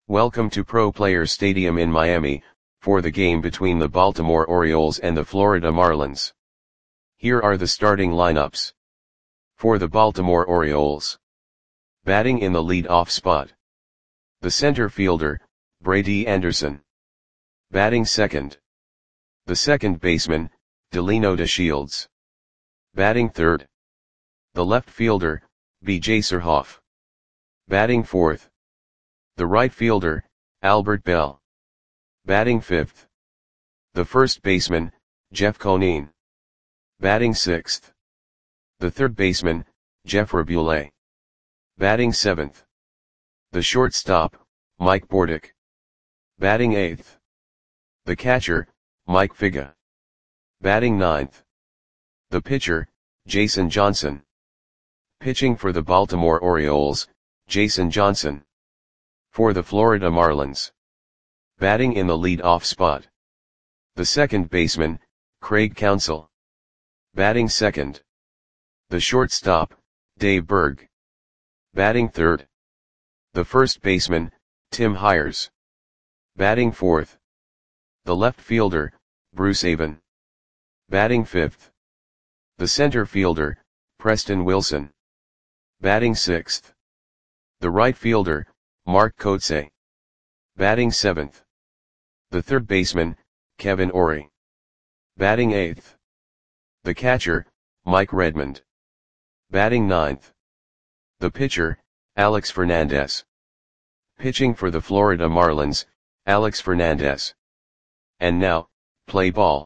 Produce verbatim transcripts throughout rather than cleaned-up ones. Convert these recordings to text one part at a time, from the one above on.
Welcome to Pro Players Stadium in Miami, for the game between the Baltimore Orioles and the Florida Marlins. Here are the starting lineups. For the Baltimore Orioles. Batting in the lead-off spot. The center fielder, Brady Anderson. Batting second. The second baseman, Delino DeShields. Batting third. The left fielder, B J Surhoff. Batting fourth. The right fielder, Albert Belle. Batting fifth. The first baseman, Jeff Conine. Batting sixth. The third baseman, Jeff Raboulet. Batting seventh. The shortstop, Mike Bordick. Batting eighth. The catcher, Mike Figa. Batting ninth. The pitcher, Jason Johnson. Pitching for the Baltimore Orioles, Jason Johnson. For the Florida Marlins. Batting in the lead-off spot. The second baseman, Craig Counsell. Batting second. The shortstop, Dave Berg. Batting third. The first baseman, Tim Hires. Batting fourth. The left fielder, Bruce Avon. Batting fifth. The center fielder, Preston Wilson. Batting sixth. The right fielder, Mark Kotsay. Batting seventh. The third baseman, Kevin Orie. Batting eighth. The catcher, Mike Redmond. Batting ninth. The pitcher, Alex Fernandez. Pitching for the Florida Marlins, Alex Fernandez. And now, play ball.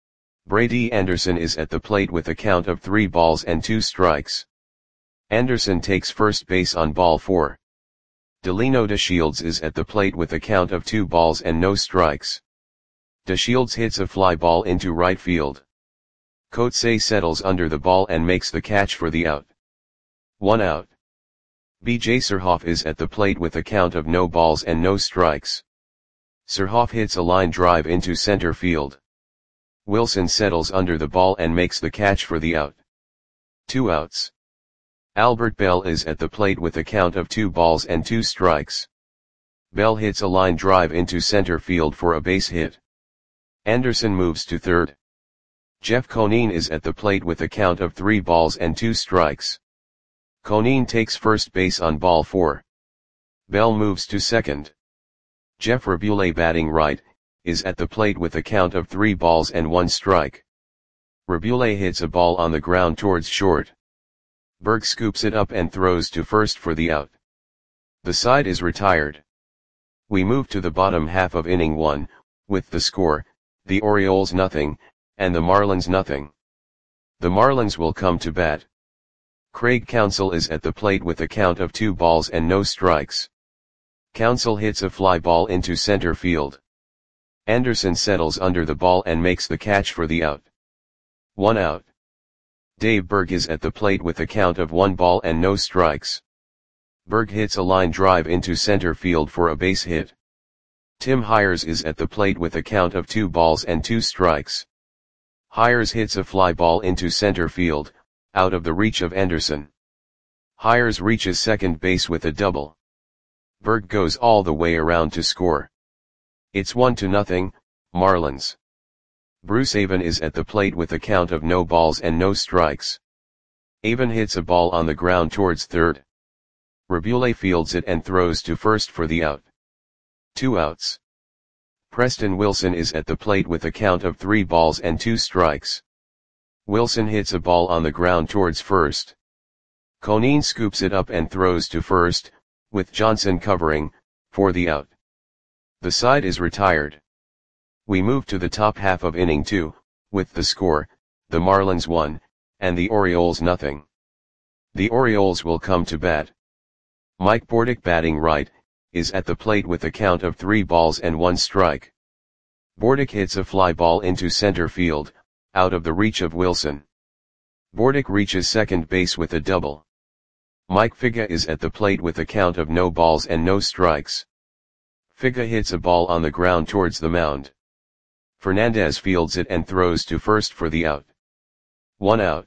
Brady Anderson is at the plate with a count of three balls and two strikes. Anderson takes first base on ball four. Delino DeShields is at the plate with a count of two balls and no strikes. DeShields hits a fly ball into right field. Kotsay settles under the ball and makes the catch for the out. One out. B J Surhoff is at the plate with a count of no balls and no strikes. Surhoff hits a line drive into center field. Wilson settles under the ball and makes the catch for the out. Two outs. Albert Belle is at the plate with a count of two balls and two strikes. Belle hits a line drive into center field for a base hit. Anderson moves to third. Jeff Conine is at the plate with a count of three balls and two strikes. Conine takes first base on ball four. Belle moves to second. Jeff Raboulet, batting right, is at the plate with a count of three balls and one strike. Raboulet hits a ball on the ground towards short. Berg scoops it up and throws to first for the out. The side is retired. We move to the bottom half of inning one, with the score, the Orioles nothing, and the Marlins nothing. The Marlins will come to bat. Craig Counsell is at the plate with a count of two balls and no strikes. Counsell hits a fly ball into center field. Anderson settles under the ball and makes the catch for the out. One out. Dave Berg is at the plate with a count of one ball and no strikes. Berg hits a line drive into center field for a base hit. Tim Hires is at the plate with a count of two balls and two strikes. Hires hits a fly ball into center field, out of the reach of Anderson. Hires reaches second base with a double. Berg goes all the way around to score. It's one to nothing, Marlins. Bruce Avon is at the plate with a count of no balls and no strikes. Avon hits a ball on the ground towards third. Raboulet fields it and throws to first for the out. Two outs. Preston Wilson is at the plate with a count of three balls and two strikes. Wilson hits a ball on the ground towards first. Conine scoops it up and throws to first, with Johnson covering, for the out. The side is retired. We move to the top half of inning two, with the score, the Marlins one, and the Orioles nothing. The Orioles will come to bat. Mike Bordick, batting right, is at the plate with a count of three balls and one strike. Bordick hits a fly ball into center field, out of the reach of Wilson. Bordick reaches second base with a double. Mike Figa is at the plate with a count of no balls and no strikes. Figa hits a ball on the ground towards the mound. Fernandez fields it and throws to first for the out. One out.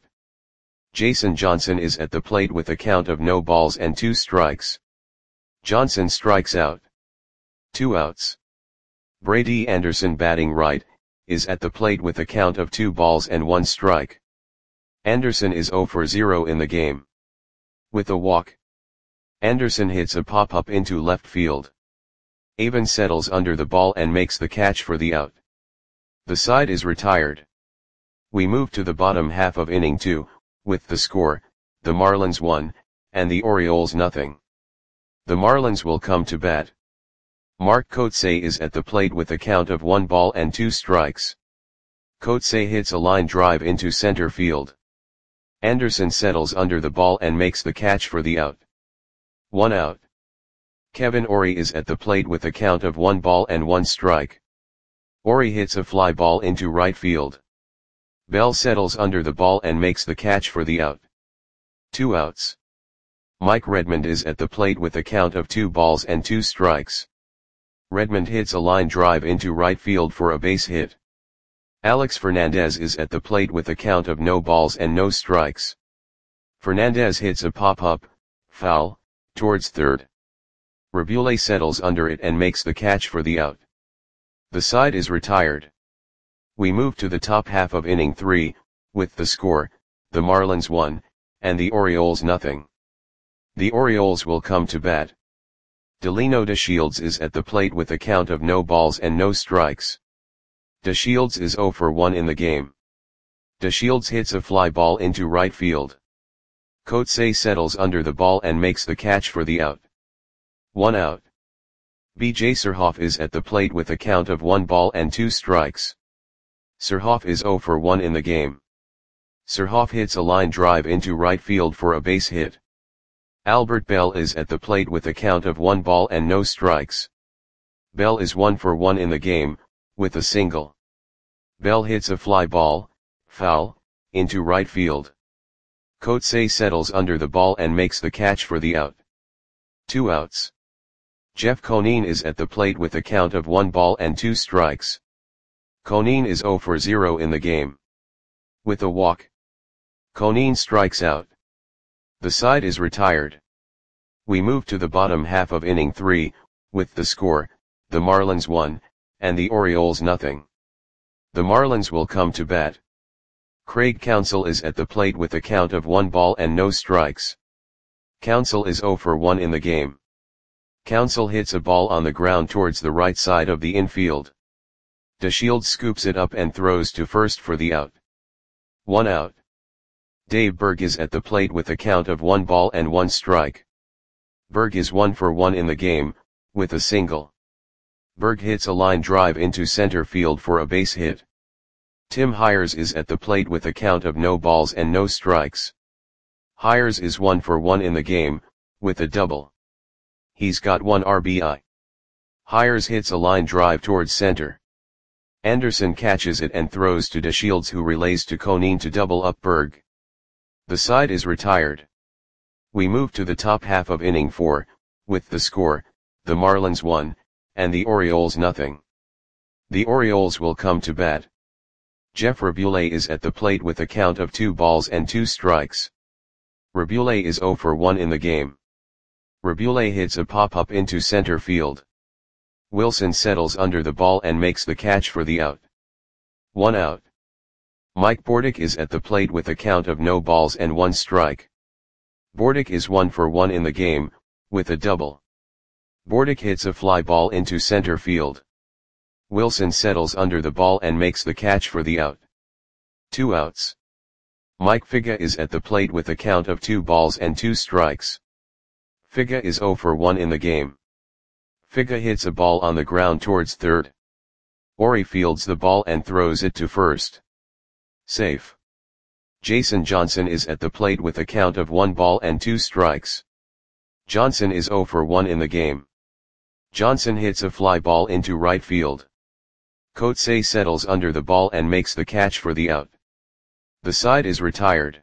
Jason Johnson is at the plate with a count of no balls and two strikes. Johnson strikes out. Two outs. Brady Anderson batting right, is at the plate with a count of two balls and one strike. Anderson is zero for zero in the game. With a walk, Anderson hits a pop-up into left field. Avon settles under the ball and makes the catch for the out. The side is retired. We move to the bottom half of inning two, with the score, the Marlins one, and the Orioles nothing. The Marlins will come to bat. Mark Kotsay is at the plate with a count of one ball and two strikes. Kotsay hits a line drive into center field. Anderson settles under the ball and makes the catch for the out. One out. Kevin Orie is at the plate with a count of one ball and one strike. Orie hits a fly ball into right field. Bell settles under the ball and makes the catch for the out. Two outs. Mike Redmond is at the plate with a count of two balls and two strikes. Redmond hits a line drive into right field for a base hit. Alex Fernandez is at the plate with a count of no balls and no strikes. Fernandez hits a pop-up, foul, towards third. Rabule settles under it and makes the catch for the out. The side is retired. We move to the top half of inning three, with the score, the Marlins one, and the Orioles nothing. The Orioles will come to bat. Delino DeShields is at the plate with a count of no balls and no strikes. DeShields is zero for one in the game. DeShields hits a fly ball into right field. Kotsay settles under the ball and makes the catch for the out. One out. B J Surhoff is at the plate with a count of one ball and two strikes. Surhoff is zero for one in the game. Surhoff hits a line drive into right field for a base hit. Albert Bell is at the plate with a count of one ball and no strikes. Bell is one for one in the game, with a single. Bell hits a fly ball, foul, into right field. Kotsay settles under the ball and makes the catch for the out. Two outs. Jeff Conine is at the plate with a count of one ball and two strikes. Conine is zero for zero in the game. With a walk, Conine strikes out. The side is retired. We move to the bottom half of inning three, with the score, the Marlins one, and the Orioles nothing. The Marlins will come to bat. Craig Counsell is at the plate with a count of one ball and no strikes. Counsell is zero for one in the game. Counsell hits a ball on the ground towards the right side of the infield. DeShields scoops it up and throws to first for the out. One out. Dave Berg is at the plate with a count of one ball and one strike. Berg is one for one in the game, with a single. Berg hits a line drive into center field for a base hit. Tim Hires is at the plate with a count of no balls and no strikes. Hires is one for one in the game, with a double. He's got one R B I. Hires hits a line drive towards center. Anderson catches it and throws to DeShields, who relays to Conine to double up Berg. The side is retired. We move to the top half of inning four, with the score, the Marlins one, and the Orioles nothing. The Orioles will come to bat. Jeff Rabule is at the plate with a count of two balls and two strikes. Rabule is zero for one in the game. Rabule hits a pop-up into center field. Wilson settles under the ball and makes the catch for the out. One out. Mike Bordick is at the plate with a count of no balls and one strike. Bordick is one for one in the game, with a double. Bordick hits a fly ball into center field. Wilson settles under the ball and makes the catch for the out. Two outs. Mike Figa is at the plate with a count of two balls and two strikes. Figa is zero for one in the game. Figa hits a ball on the ground towards third. Orie fields the ball and throws it to first. Safe. Jason Johnson is at the plate with a count of one ball and two strikes. Johnson is zero for one in the game. Johnson hits a fly ball into right field. Kotsay settles under the ball and makes the catch for the out. The side is retired.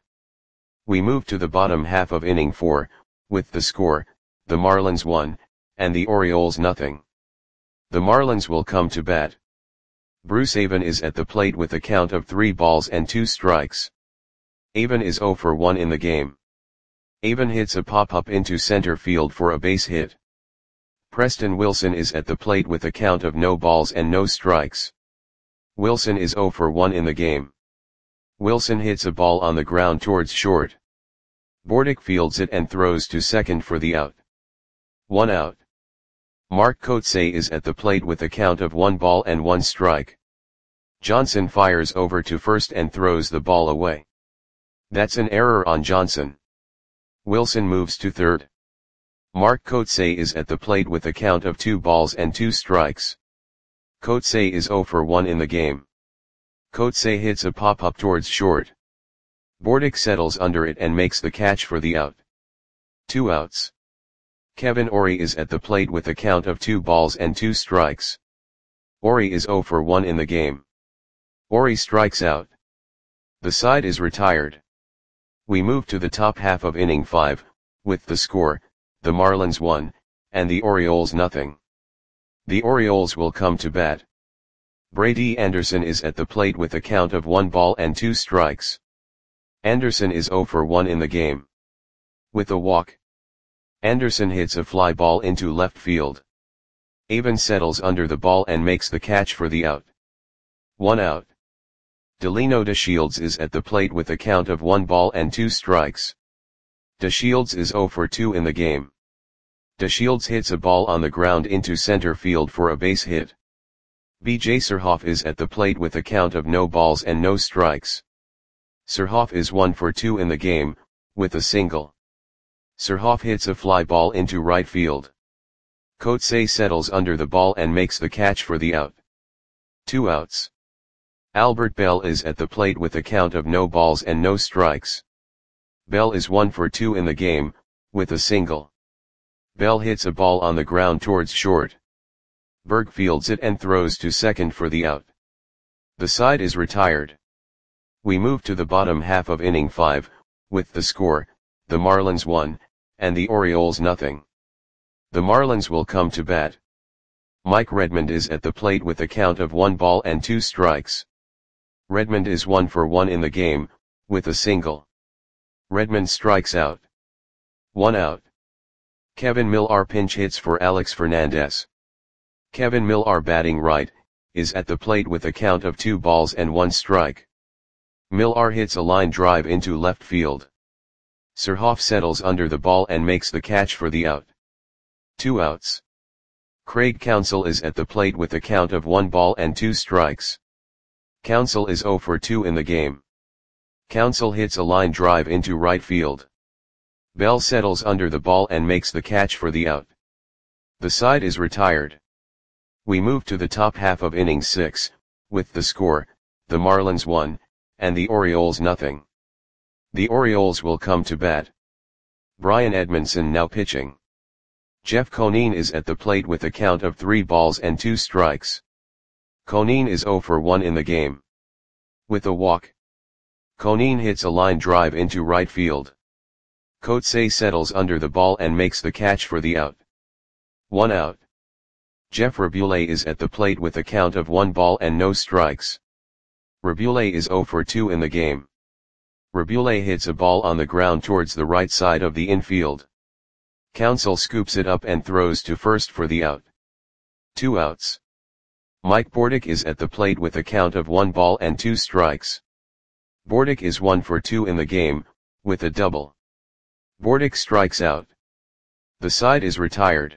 We move to the bottom half of inning four, with the score, the Marlins one, and the Orioles nothing. The Marlins will come to bat. Bruce Avon is at the plate with a count of three balls and two strikes. Avon is zero for one in the game. Avon hits a pop-up into center field for a base hit. Preston Wilson is at the plate with a count of no balls and no strikes. Wilson is zero for one in the game. Wilson hits a ball on the ground towards short. Bordick fields it and throws to second for the out. One out. Mark Kotsay is at the plate with a count of one ball and one strike. Johnson fires over to first and throws the ball away. That's an error on Johnson. Wilson moves to third. Mark Kotsay is at the plate with a count of two balls and two strikes. Kotsay is zero for one in the game. Kotsay hits a pop-up towards short. Bordick settles under it and makes the catch for the out. Two outs. Kevin Orie is at the plate with a count of two balls and two strikes. Orie is zero for one in the game. Orie strikes out. The side is retired. We move to the top half of inning five, with the score, the Marlins one, and the Orioles nothing. The Orioles will come to bat. Brady Anderson is at the plate with a count of one ball and two strikes. Anderson is zero for one in the game. With a walk, Anderson hits a fly ball into left field. Avon settles under the ball and makes the catch for the out. One out. Delino DeShields is at the plate with a count of one ball and two strikes. DeShields is zero for two in the game. DeShields hits a ball on the ground into center field for a base hit. B J Surhoff is at the plate with a count of no balls and no strikes. Surhoff is one for two in the game, with a single. Surhoff hits a fly ball into right field. Kotsay settles under the ball and makes the catch for the out. Two outs. Albert Bell is at the plate with a count of no balls and no strikes. Bell is one for two in the game, with a single. Bell hits a ball on the ground towards short. Berg fields it and throws to second for the out. The side is retired. We move to the bottom half of inning five, with the score, the Marlins one, and the Orioles nothing. The Marlins will come to bat. Mike Redmond is at the plate with a count of one ball and two strikes. Redmond is one for one in the game, with a single. Redmond strikes out. One out. Kevin Millar pinch hits for Alex Fernandez. Kevin Millar, batting right, is at the plate with a count of two balls and one strike. Millar hits a line drive into left field. Surhoff settles under the ball and makes the catch for the out. Two outs. Craig Counsell is at the plate with a count of one ball and two strikes. Counsell is zero for two in the game. Counsell hits a line drive into right field. Bell settles under the ball and makes the catch for the out. The side is retired. We move to the top half of inning six, with the score, the Marlins one, and the Orioles nothing. The Orioles will come to bat. Brian Edmondson now pitching. Jeff Conine is at the plate with a count of three balls and two strikes. Conine is zero for one in the game. With a walk, Conine hits a line drive into right field. Kotsay settles under the ball and makes the catch for the out. One out. Jeff Raboulet is at the plate with a count of one ball and no strikes. Raboulet is zero for two in the game. Raboulet hits a ball on the ground towards the right side of the infield. Counsell scoops it up and throws to first for the out. Two outs. Mike Bordick is at the plate with a count of one ball and two strikes. Bordick is one for two in the game, with a double. Bordick strikes out. The side is retired.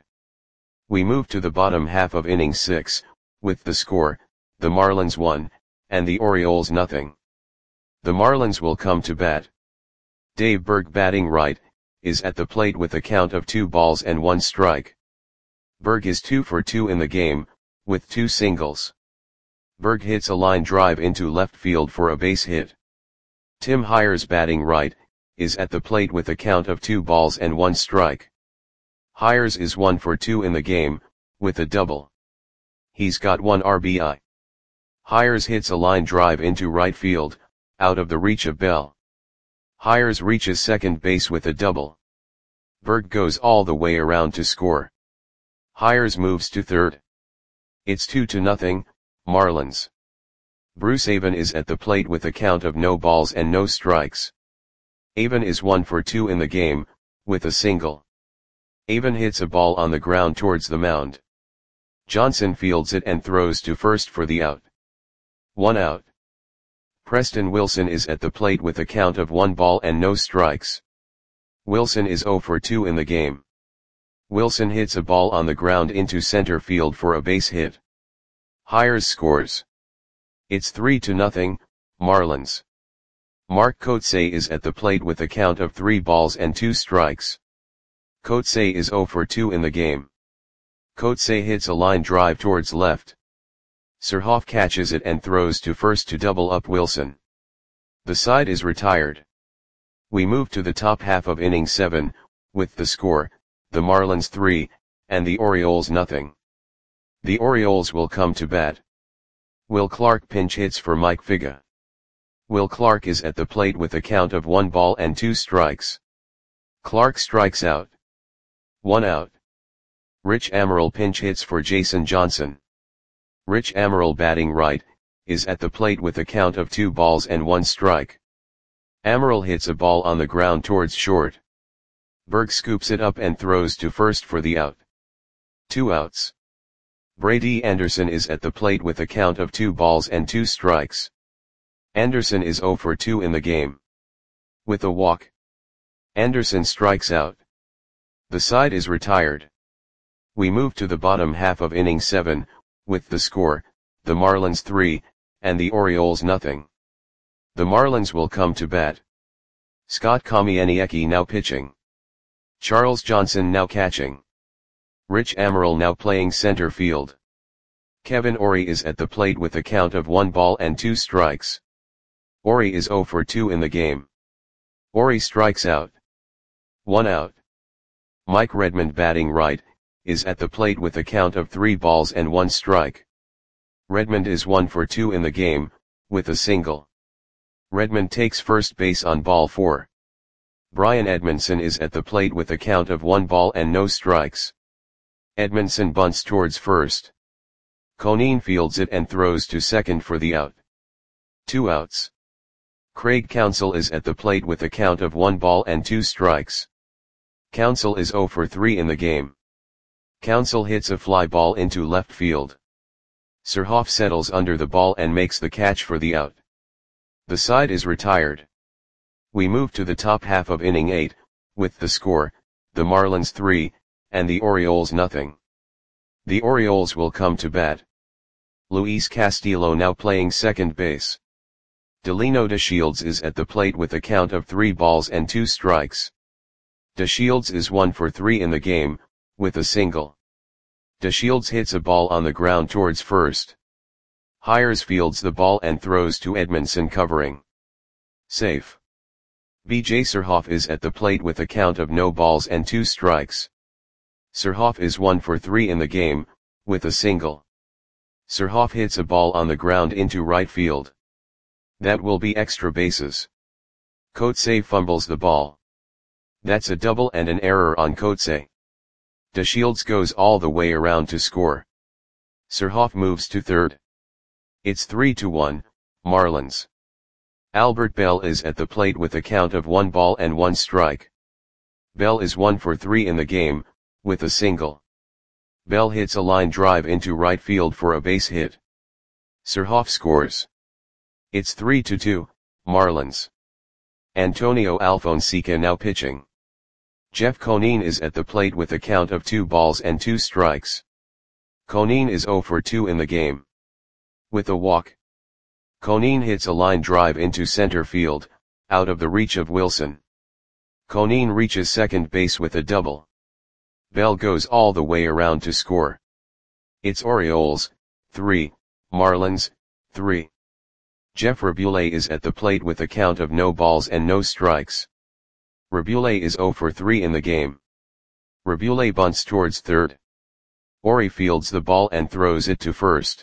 We move to the bottom half of inning six, with the score, the Marlins one, and the Orioles nothing. The Marlins will come to bat. Dave Berg, batting right, is at the plate with a count of two balls and one strike. Berg is two for two in the game, with two singles. Berg hits a line drive into left field for a base hit. Tim Hires, batting right, is at the plate with a count of two balls and one strike. Hires is one for two in the game, with a double. He's got one R B I. Hires hits a line drive into right field, out of the reach of Bell. Hires reaches second base with a double. Berg goes all the way around to score. Hires moves to third. It's two to nothing, Marlins. Bruce Avon is at the plate with a count of no balls and no strikes. Avon is one for two in the game, with a single. Avon hits a ball on the ground towards the mound. Johnson fields it and throws to first for the out. One out. Preston Wilson is at the plate with a count of one ball and no strikes. Wilson is zero for two in the game. Wilson hits a ball on the ground into center field for a base hit. Hires scores. It's three to nothing, Marlins. Mark Kotsay is at the plate with a count of three balls and two strikes. Kotsay is zero for two in the game. Kotsay hits a line drive towards left. Surhoff catches it and throws to first to double up Wilson. The side is retired. We move to the top half of inning seven, with the score, the Marlins three, and the Orioles nothing. The Orioles will come to bat. Will Clark pinch hits for Mike Figa. Will Clark is at the plate with a count of one ball and two strikes. Clark strikes out. One out. Rich Amaral pinch hits for Jason Johnson. Rich Amaral, batting right, is at the plate with a count of two balls and one strike. Amaral hits a ball on the ground towards short. Berg scoops it up and throws to first for the out. Two outs. Brady Anderson is at the plate with a count of two balls and two strikes. Anderson is zero for two in the game. With a walk, Anderson strikes out. The side is retired. We move to the bottom half of inning seven, with the score, the Marlins three, and the Orioles nothing. The Marlins will come to bat. Scott Kamieniecki now pitching. Charles Johnson now catching. Rich Amaral now playing center field. Kevin Orie is at the plate with a count of one ball and two strikes. Orie is zero for two in the game. Orie strikes out. One out. Mike Redmond, batting right, is at the plate with a count of three balls and one strike. Redmond is one for two in the game, with a single. Redmond takes first base on ball four. Brian Edmondson is at the plate with a count of one ball and no strikes. Edmondson bunts towards first. Conine fields it and throws to second for the out. Two outs. Craig Counsell is at the plate with a count of one ball and two strikes. Counsell is zero for three in the game. Counsell hits a fly ball into left field. Surhoff settles under the ball and makes the catch for the out. The side is retired. We move to the top half of inning eight, with the score, the Marlins three, and the Orioles nothing. The Orioles will come to bat. Luis Castillo now playing second base. Delino DeShields is at the plate with a count of three balls and two strikes. DeShields is one for three in the game, with a single. DeShields hits a ball on the ground towards first. Hires fields the ball and throws to Edmondson covering. Safe. B J Surhoff is at the plate with a count of no balls and two strikes. Surhoff is one for three in the game, with a single. Surhoff hits a ball on the ground into right field. That will be extra bases. Kotsay fumbles the ball. That's a double and an error on Kotsay. DeShields goes all the way around to score. Surhoff moves to third. It's three to one, Marlins. Albert Bell is at the plate with a count of one ball and one strike. Bell is one for three in the game, with a single. Bell hits a line drive into right field for a base hit. Surhoff scores. It's three to two, Marlins. Antonio Alfonseca now pitching. Jeff Conine is at the plate with a count of two balls and two strikes. Conine is zero for two in the game. With a walk, Conine hits a line drive into center field, out of the reach of Wilson. Conine reaches second base with a double. Bell goes all the way around to score. It's Orioles, three, Marlins, three. Jeff Rabule is at the plate with a count of no balls and no strikes. Rabule is zero for three in the game. Rabule bunts towards third. Orie fields the ball and throws it to first.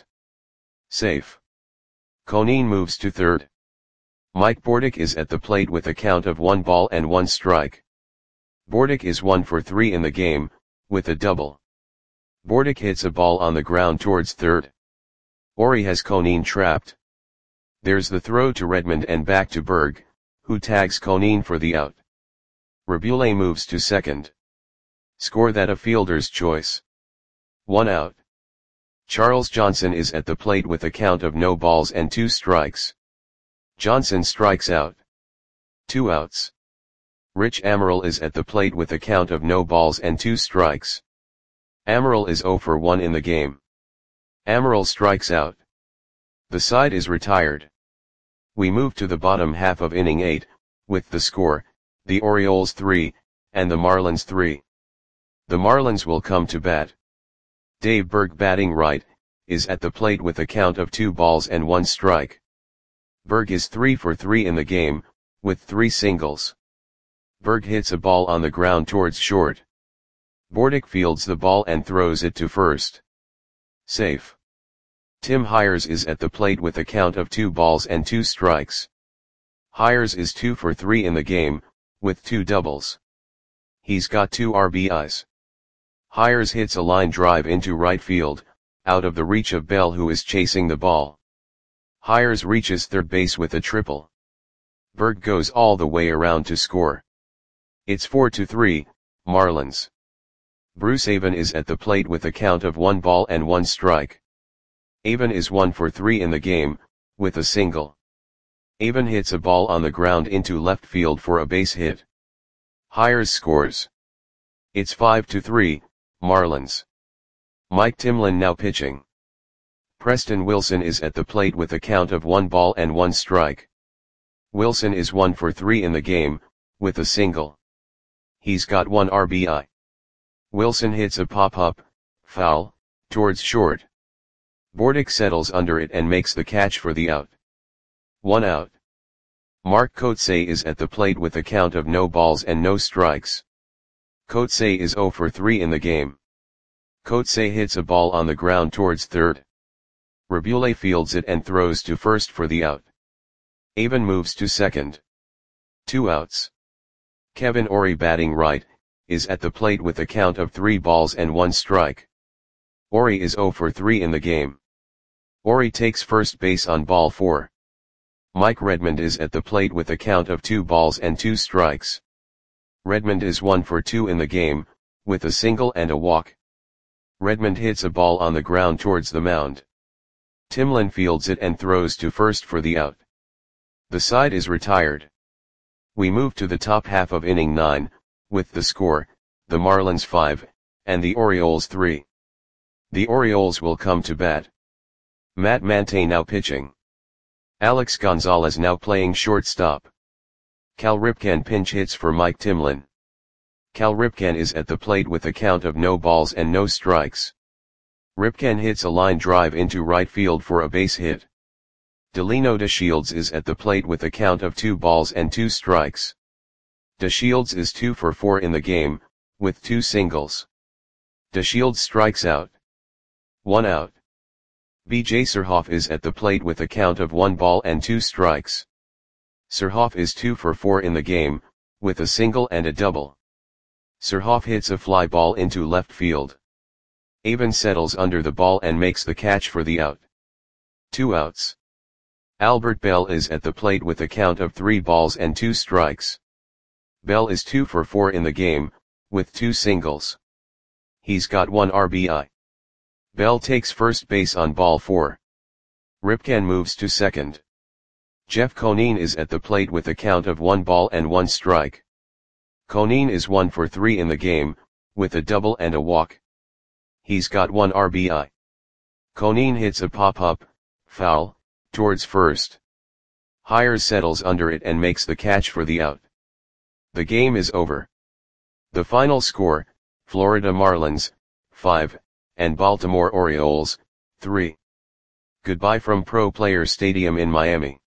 Safe. Conine moves to third. Mike Bordick is at the plate with a count of one ball and one strike. Bordick is one for three in the game, with a double. Bordick hits a ball on the ground towards third. Orie has Conine trapped. There's the throw to Redmond and back to Berg, who tags Conine for the out. Rabule moves to second. Score that a fielder's choice. One out. Charles Johnson is at the plate with a count of no balls and two strikes. Johnson strikes out. Two outs. Rich Amaral is at the plate with a count of no balls and two strikes. Amaral is zero for one in the game. Amaral strikes out. The side is retired. We move to the bottom half of inning eight, with the score, the Orioles three, and the Marlins three. The Marlins will come to bat. Dave Berg, batting right, is at the plate with a count of two balls and one strike. Berg is three for three in the game, with three singles. Berg hits a ball on the ground towards short. Bordick fields the ball and throws it to first. Safe. Tim Hires is at the plate with a count of two balls and two strikes. Hires is two for three in the game, with two doubles. He's got two R B Is. Hires hits a line drive into right field, out of the reach of Bell, who is chasing the ball. Hires reaches third base with a triple. Berg goes all the way around to score. It's four to three, Marlins. Bruce Avon is at the plate with a count of one ball and one strike. Avon is one for three in the game, with a single. Avon hits a ball on the ground into left field for a base hit. Hires scores. It's five to three, Marlins. Mike Timlin now pitching. Preston Wilson is at the plate with a count of one ball and one strike. Wilson is one for three in the game, with a single. He's got one R B I. Wilson hits a pop-up, foul, towards short. Bordick settles under it and makes the catch for the out. One out. Mark Kotsay is at the plate with a count of no balls and no strikes. Kotsay is zero for three in the game. Kotsay hits a ball on the ground towards third. Rabule fields it and throws to first for the out. Avon moves to second. Two outs. Kevin Orie, batting right, is at the plate with a count of three balls and one strike. Orie is zero for three in the game. Orie takes first base on ball four. Mike Redmond is at the plate with a count of two balls and two strikes. Redmond is one for two in the game, with a single and a walk. Redmond hits a ball on the ground towards the mound. Timlin fields it and throws to first for the out. The side is retired. We move to the top half of inning nine, with the score, the Marlins five, and the Orioles three. The Orioles will come to bat. Matt Mante now pitching. Alex Gonzalez now playing shortstop. Cal Ripken pinch hits for Mike Timlin. Cal Ripken is at the plate with a count of no balls and no strikes. Ripken hits a line drive into right field for a base hit. Delino DeShields is at the plate with a count of two balls and two strikes. DeShields is two for four in the game, with two singles. DeShields strikes out. One out. B J Surhoff is at the plate with a count of one ball and two strikes. Surhoff is two for four in the game, with a single and a double. Surhoff hits a fly ball into left field. Avon settles under the ball and makes the catch for the out. Two outs. Albert Bell is at the plate with a count of three balls and two strikes. Bell is two for four in the game, with two singles. He's got one R B I. Bell takes first base on ball four. Ripken moves to second. Jeff Conine is at the plate with a count of one ball and one strike. Conine is one for three in the game, with a double and a walk. He's got one R B I. Conine hits a pop-up, foul, towards first. Hires settles under it and makes the catch for the out. The game is over. The final score, Florida Marlins, five, and Baltimore Orioles, three. Goodbye from Pro Players Stadium in Miami.